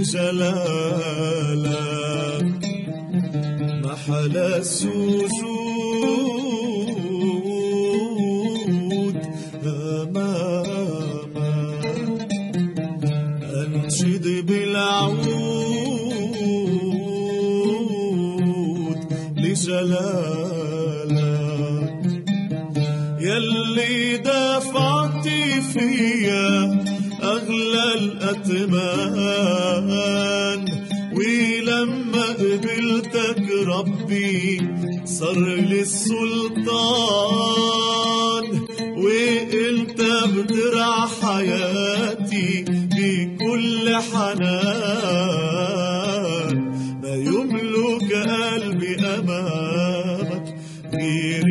لجلالك محل السجود أمامك أنشد بالعود لجلالك يلي دفعت فيا أغلى الأثمان ولما قبلتك ربي صار لي السلطان وقلت بدرع حياتي بكل حنان ما يملك قلبي أمامك غير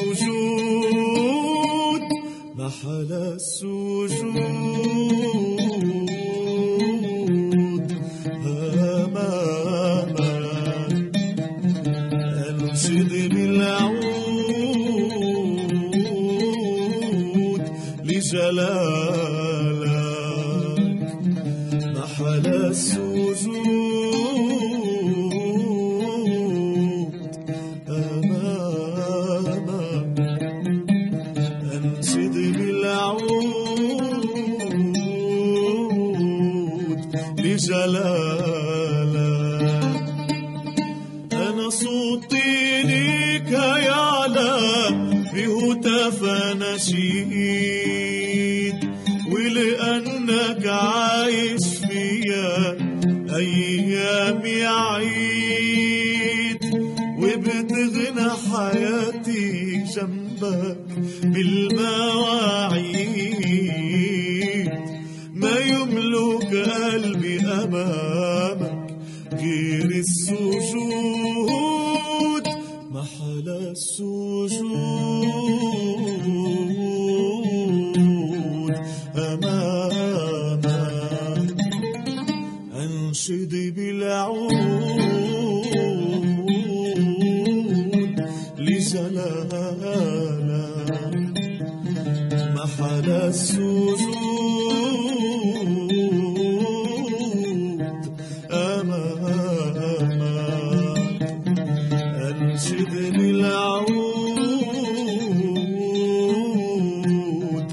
السجود محل السجود أمامك أنشد بالعود لجلالك محل السجود أمامك أنشد بالعود لجلالك أنا صوتي ليك يعلى بهتاف نشيد ولأنك عايش فيا أيامي عيد وبتغنى حياتي جنبك بالمواعيد ما يملك قلبي أمامك غير السجود محل السجود أمامك أنشد بالعود لجلالك محل السجود أمامك أنشد بالعود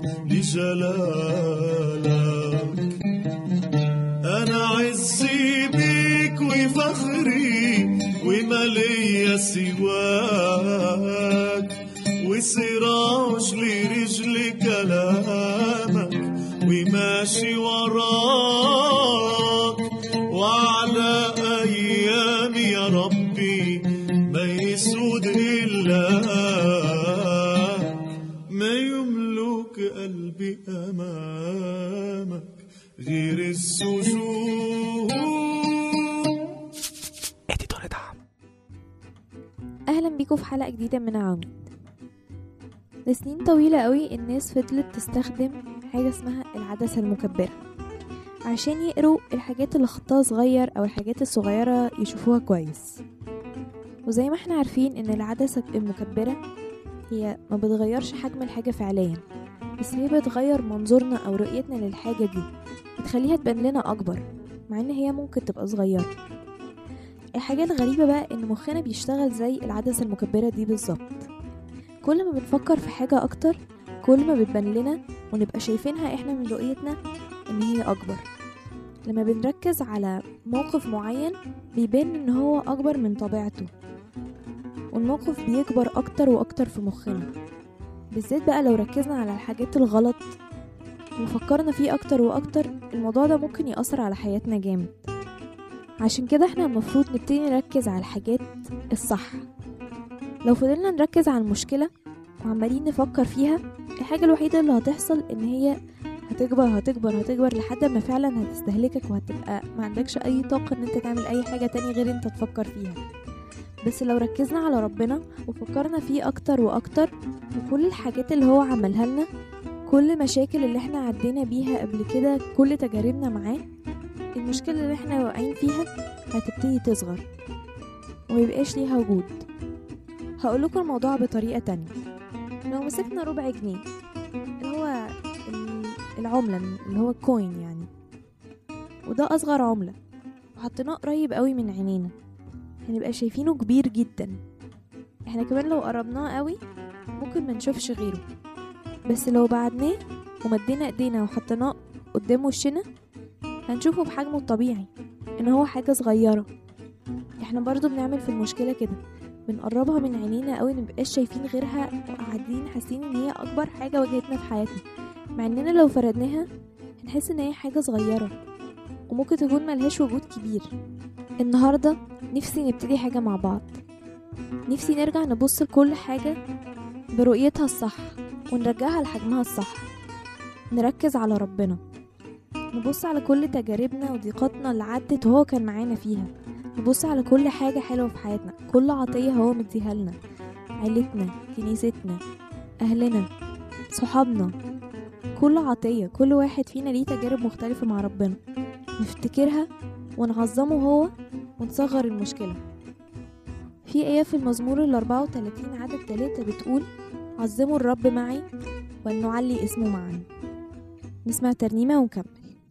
لجلالك أنا عزي بيك وفخري وما ليا سواك وسراج لرجل كلامك وماشي وراك وعلى أيامي يا ربي ما يسود إلاك ما يملك قلبي أمامك غير السجود. أهلا بيكم في حلقة جديدة من عواميد. لسنين طويلة قوي الناس فضلت تستخدم حاجة اسمها العدسة المكبرة عشان يقروا الحاجات اللي خطها صغير أو الحاجات الصغيرة يشوفوها كويس. وزي ما احنا عارفين ان العدسة المكبرة هي ما بتغيرش حجم الحاجة فعليا، بس هي بتغير منظورنا أو رؤيتنا للحاجة دي، بتخليها تبان لنا أكبر مع ان هي ممكن تبقى صغيرة. الحاجة الغريبة بقى ان مخنا بيشتغل زي العدسة المكبرة دي بالظبط. كل ما بنفكر في حاجة اكتر كل ما بتبان لنا ونبقى شايفينها احنا من رؤيتنا ان هي اكبر. لما بنركز على موقف معين بيبان ان هو اكبر من طبيعته، والموقف بيكبر اكتر واكتر في مخنا، بالذات بقى لو ركزنا على الحاجات الغلط وفكرنا فيه اكتر واكتر. الموضوع ده ممكن يأثر على حياتنا جامد. عشان كده احنا المفروض نبتدي نركز على الحاجات الصح. لو فضلنا نركز على المشكلة وعمالين نفكر فيها، الحاجة الوحيدة اللي هتحصل ان هي هتكبر هتكبر هتكبر لحد ما فعلا هتستهلكك وهتبقى ما عندكش اي طاقة ان انت تعمل اي حاجة تاني غير انت تفكر فيها. بس لو ركزنا على ربنا وفكرنا فيه اكتر واكتر وكل الحاجات اللي هو عملها لنا، كل مشاكل اللي احنا عدينا بيها قبل كده، كل تجاربنا معاه، المشكلة اللي احنا واقعين فيها هتبتدي تصغر وميبقاش ليها وجود. هقولكم الموضوع بطريقة تانية. لو مسكنا ربع جنيه اللي هو العملة اللي هو الكوين يعني، وده أصغر عملة، وحطيناه قريب قوي من عينينا هنبقى شايفينه كبير جدا. احنا كمان لو قربناه قوي ممكن ما نشوفش غيره، بس لو بعدناه ومدينا ايدينا وحطيناه قدام وشنا هنشوفه بحجمه الطبيعي ان هو حاجة صغيرة. احنا برضو بنعمل في المشكلة كده، بنقربها من عينينا قوي مبقاش شايفين غيرها وقاعدين حاسين ان هي اكبر حاجة واجهتنا في حياتنا، مع اننا لو فردناها هنحس ان هي حاجة صغيرة وممكن تكون ملهاش وجود كبير. النهاردة نفسي نبتدي حاجة مع بعض، نفسي نرجع نبص لكل حاجة برؤيتها الصح ونرجعها لحجمها الصح. نركز على ربنا، نبص على كل تجاربنا وضيقاتنا اللي عدت وهو كان معانا فيها، نبص على كل حاجة حلوة في حياتنا، كل عطية هو مديها لنا، عيلتنا، كنيستنا، أهلنا، صحابنا، كل عطية، كل واحد فينا ليه تجارب مختلفة مع ربنا، نفتكرها ونعظمه هو ونصغر المشكلة. في آية في المزمور 34 عدد 3 بتقول: عظموا الرب معي ولنعلي اسمه معا. نسمع ترنيمة ونكمل.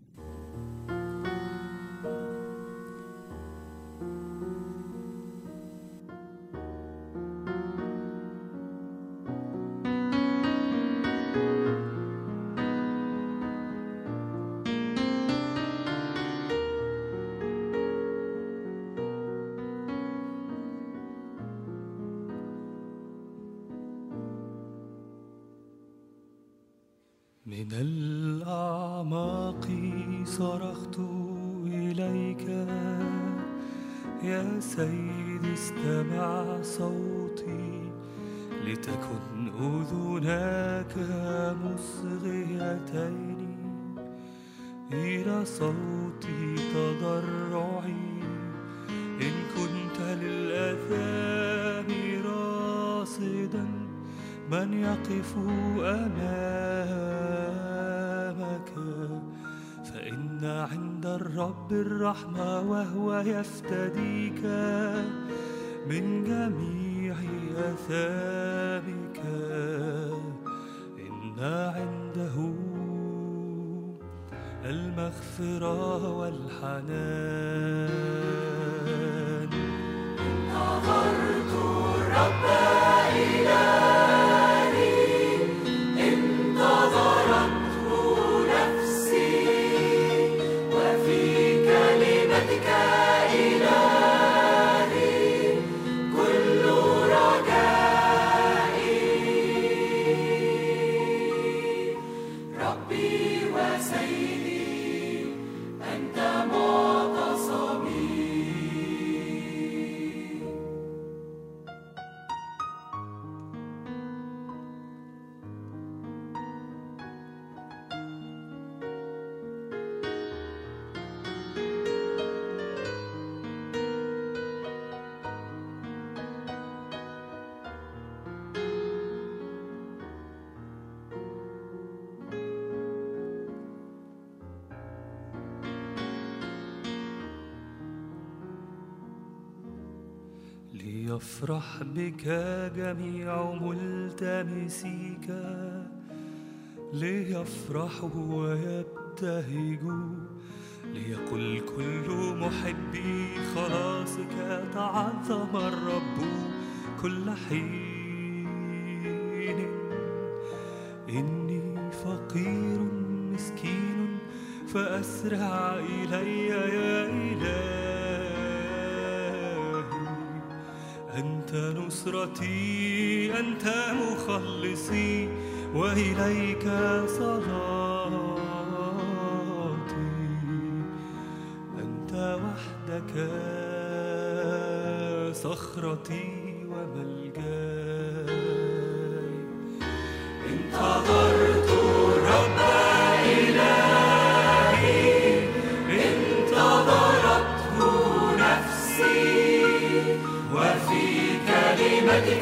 من الأعماق صرخت إليك يا سيدي، استمع صوتي، لتكن أذناك مصغيتين إلى صوتي تضرعي. إن كنت للآثام راصدا، من يقف أمامك؟ فإن عند الرب الرحمة، وهو يفتديك من جميع آثامك. إن عنده المغفرة والحنان. انتظرت الرب إلهي، انتظرته نفسي، وفي كلمتك إلهي كل رجائي. ربي وسيدي أنت معتصمي. ليفرح بك جميع ملتمسيك، ليفرحوا ويبتهجوا، ليقل كل محبي خلاصك تعظم الرب كل حين. إني فقير مسكين فأسرع إلي يا إلهي. أنت نصرتي، أنت مخلصي، وإليك صلاتي. أنت وحدك صخرتي وملجاي. انتظرت الرب إلهي، انتظرته نفسي، وفي كلمتك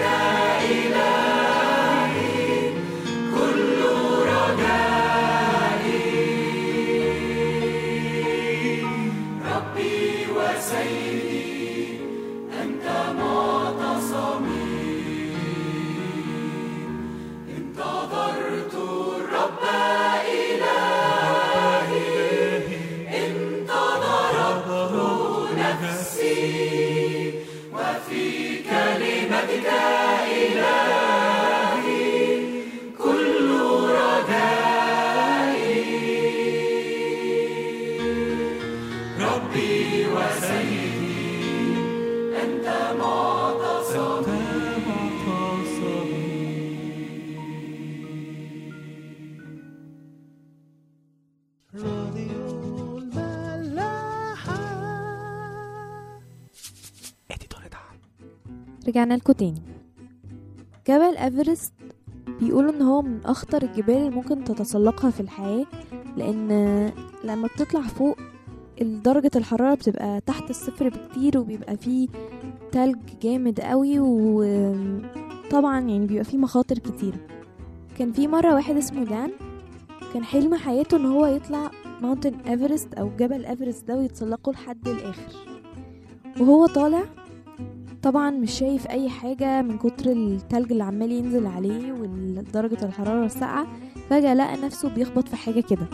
إلهي كل رجائي. ربي وسيدي أنت معتصمي. رجعنا لكم تاني. جبل ايفرست بيقولوا ان هو من اخطر الجبال اللي ممكن تتسلقها في الحياة، لان لما بتطلع فوق درجة الحرارة بتبقى تحت الصفر بكتير، وبيبقى فيه تلج جامد قوي، وطبعا يعني بيبقى فيه مخاطر كتير. كان في مرة واحد اسمه دان كان حلم حياته ان هو يطلع ماونتن ايفرست او جبل ايفرست ده ويتسلقه لحد الاخر. وهو طالع طبعا مش شايف اي حاجة من كتر التلج اللي عمال ينزل عليه ودرجة الحرارة الساقعة. فجأة لقى نفسه بيخبط في حاجة كده،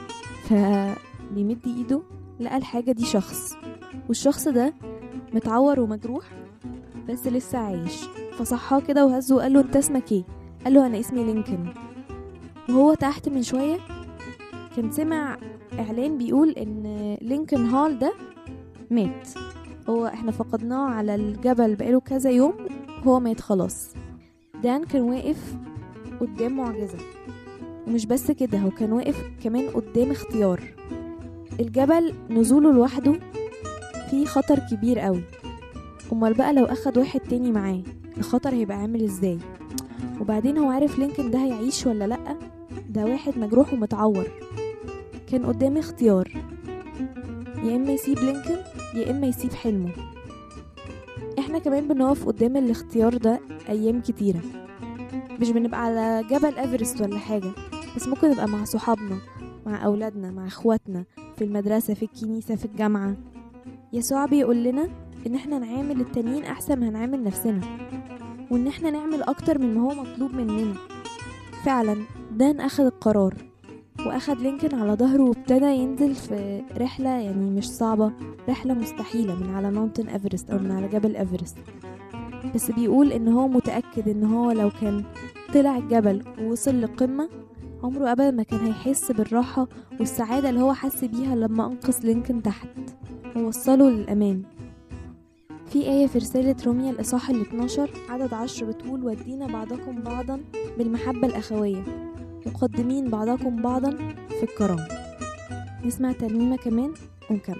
فبيمد ايده لقى الحاجة دي شخص، والشخص ده متعور ومجروح بس لسه عايش. فصحاه كده وهزه وقال له انت اسمك ايه؟ قال له انا اسمي لينكولن. وهو تحت من شوية كان سمع اعلان بيقول ان لينكولن هال ده مات، هو احنا فقدناه على الجبل بقاله كذا يوم، هو مات خلاص. دان كان واقف قدام معجزة، ومش بس كده، هو كان واقف كمان قدام اختيار. الجبل نزوله لوحده فيه خطر كبير قوي، امال بقى لو اخد واحد تاني معاه الخطر هيبقى عامل ازاي؟ وبعدين هو عارف لينكولن ده هيعيش ولا لأ؟ ده واحد مجروح ومتعور. كان قدامي اختيار، يا اما يسيب لينكولن يا اما يسيب حلمه. احنا كمان بنقف قدام الاختيار ده ايام كتيرة، مش بنبقى على جبل ايفرست ولا حاجة، بس ممكن نبقى مع صحابنا، مع اولادنا، مع اخواتنا، في المدرسة، في الكنيسة، في الجامعة. يسوع بيقول لنا ان احنا نعامل التانيين احسن ما هنعامل نفسنا، وان احنا نعمل اكتر من ما هو مطلوب مننا. فعلا دان اخد القرار واخد لينكولن على ظهره وابتدى ينزل في رحلة يعني مش صعبة، رحلة مستحيلة من على ماونتن ايفرست او من على جبل ايفرست. بس بيقول ان هو متأكد ان هو لو كان طلع الجبل ووصل للقمة عمره ابدا ما كان هيحس بالراحة والسعادة اللي هو حس بيها لما انقذ لينكولن تحت ووصله للأمان. في آية في رسالة روميا الإصحاح 12 عدد 10 بتقول ودينا بعضكم بعضا بالمحبة الأخوية مقدمين بعضكم بعضا في الكرامة. نسمع ترنيمة كمان ونكمل.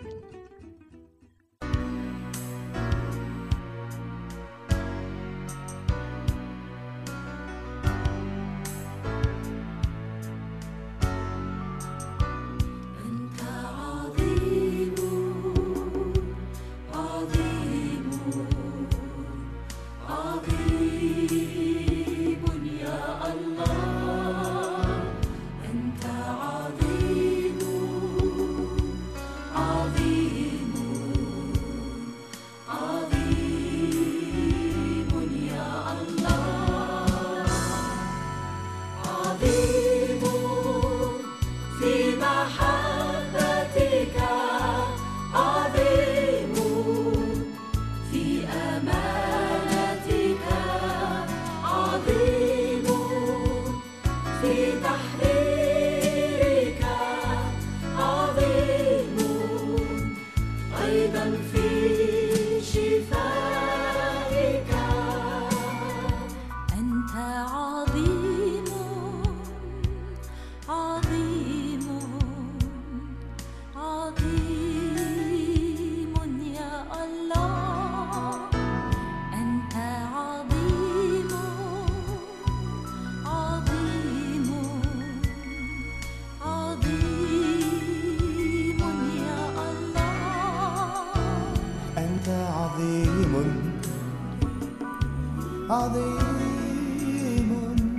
عظيم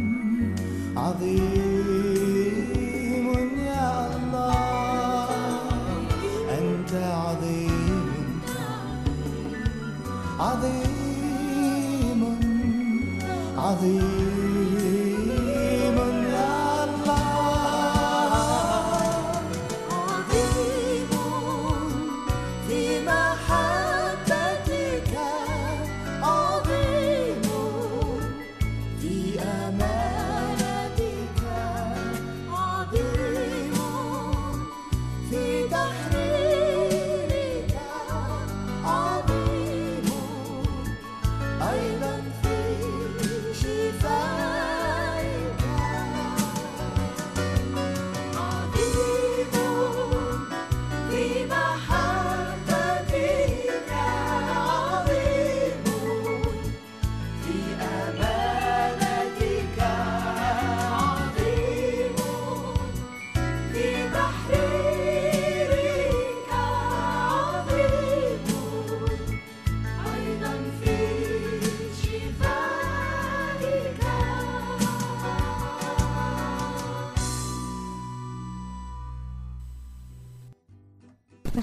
عظيم يا الله، أنت عظيم عظيم عظيم يا الله، عظيم في محبتك، عظيم في أمانتك، عظيم في تحريرك، عظيم أيضا في شفائك.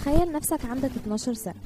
تخيل نفسك عندك 12 سنة،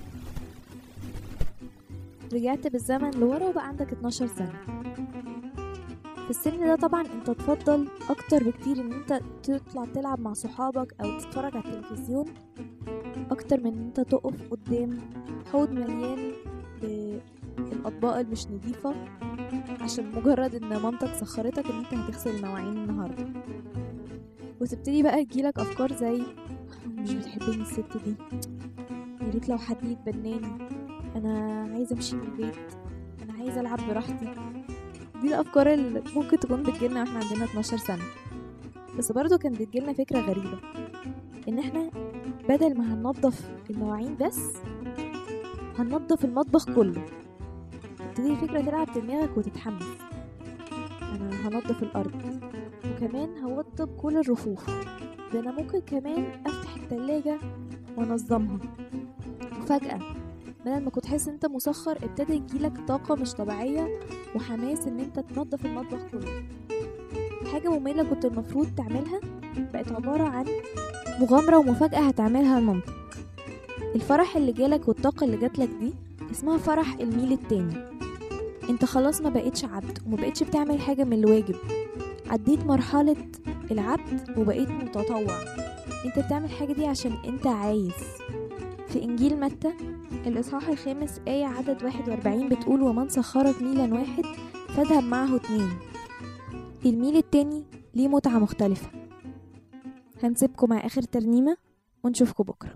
رجعت بالزمن لورا وبقى عندك 12 سنة. في السن ده طبعا انت تفضل اكتر بكتير ان انت تطلع تلعب مع صحابك او تتفرج على التلفزيون اكتر من ان انت تقف قدام حوض مليان بالاطباق المش نظيفة عشان مجرد ان مامتك سخرتك ان انت هتغسل المواعين النهاردة. وتبتدي بقى يجيلك افكار زي مش بتحبني الست دي، يا ريت لو حد يتبناني، انا عايزه امشي من البيت، انا عايزه العب براحتي. دي الافكار اللي ممكن تكون بتجيلنا واحنا عندنا 12 سنه. بس برضو كان بتجيلنا فكره غريبه ان احنا بدل ما هننظف المواعين بس هننظف المطبخ كله. تبتدي الفكره تلعب في دماغك وتتحمس، انا هنظف الارض وكمان هوضب كل الرفوف، ده انا ممكن كمان افتح التلاجة وانظمها. وفجأة بدل ما كنت تحس ان انت مسخر ابتدى يجيلك طاقة مش طبيعية وحماس ان انت تنظف المطبخ كله. حاجة مملة كنت المفروض تعملها بقت عبارة عن مغامرة ومفاجأة هتعملها لمامتك. الفرح اللي جالك والطاقة اللي جاتلك دي اسمها فرح الميل التاني. انت خلاص ما بقيتش عبد وما بقيتش بتعمل حاجة من الواجب، عديت مرحلة العبد وبقيت متطوع. انت بتعمل حاجة دي عشان انت عايز. في انجيل متى الاصحاح 5 آية عدد 41 بتقول ومن سخرك ميلا واحد فاذهب معه 2. الميل التاني ليه متعة مختلفة. هنسيبكم مع اخر ترنيمة ونشوفكم بكرة.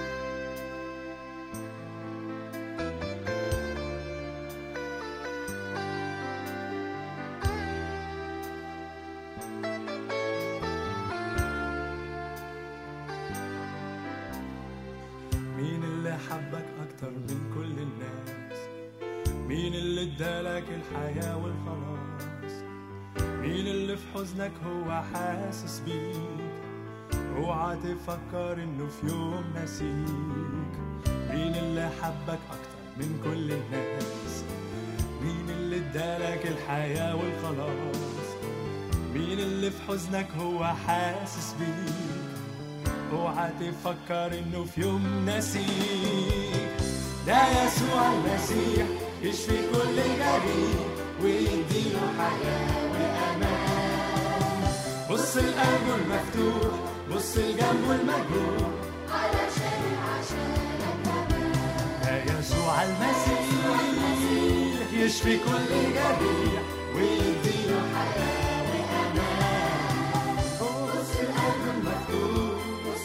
مين اللي حبك أكتر من كل الناس؟ مين اللي ادالك الحياة والخلاص؟ مين اللي في حزنك هو حاسس بيك؟ اوعى تفكر انه في يوم نسيك. مين اللي حبك أكتر من كل الناس؟ مين اللي ادالك الحياة والخلاص؟ مين اللي في حزنك هو حاسس بيك؟ اوعى تفكر انه في يوم نسيك. ده يسوع المسيح يشفي كل جريح ويديله حياة وأمان. بص لقلبه المفتوح، بص لجنبه المجروح، عشانك كمان. ده يسوع المسيح يشفي كل جريح ويديله حياة وأمان. بص لقلبه المفتوح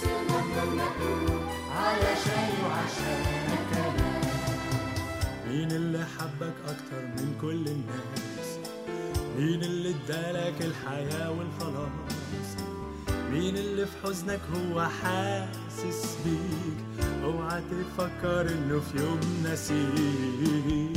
علشاني وعشانك كمان. مين اللي حبك أكتر من كل الناس؟ مين اللي ادالك الحياة والخلاص؟ مين اللي في حزنك هو حاسس بيك؟ اوعى تفكر انه في يوم نسيك.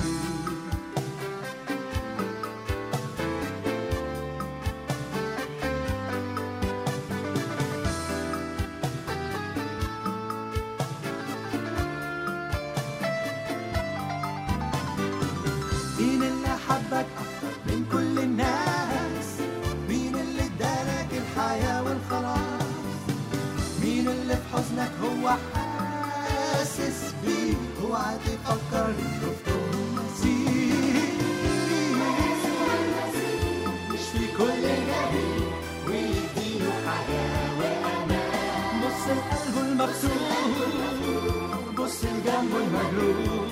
مين اللي حبك أكتر من كل الناس؟ مين اللي ادالك الحياة والخلاص؟ مين اللي في حزنك هو حاسس بيك؟ اوعى تفكر انه في يوم نسيك. يشفي كل جريح ويديله حياة وأمان. بص لقلبه المفتوح، بص لجنبه المجروح،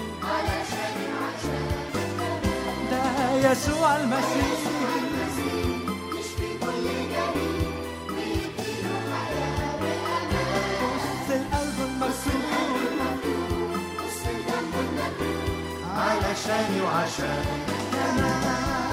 يسوع المسيح يشفي كل جريح ويديله حياة وأمان. بص القلب المفتوح، بص الجنب المجروح، علشاني وعشانك كمان.